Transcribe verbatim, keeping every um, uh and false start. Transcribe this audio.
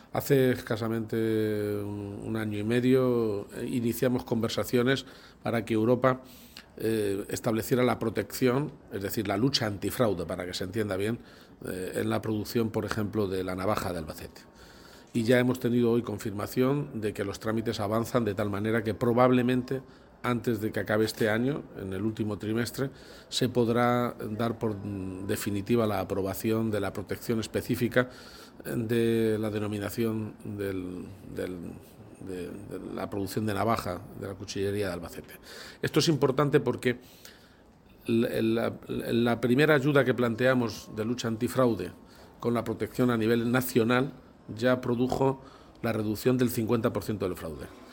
Hace escasamente un, un año y medio eh, iniciamos conversaciones para que Europa eh, estableciera la protección, es decir, la lucha antifraude, para que se entienda bien, eh, en la producción, por ejemplo, de la navaja de Albacete. Y ya hemos tenido hoy confirmación de que los trámites avanzan de tal manera que probablemente antes de que acabe este año, en el último trimestre, se podrá dar por definitiva la aprobación de la protección específica de la denominación del, del, de, de la producción de navaja de la cuchillería de Albacete. Esto es importante porque la, la primera ayuda que planteamos de lucha antifraude con la protección a nivel nacional ya produjo la reducción del cincuenta por ciento del fraude.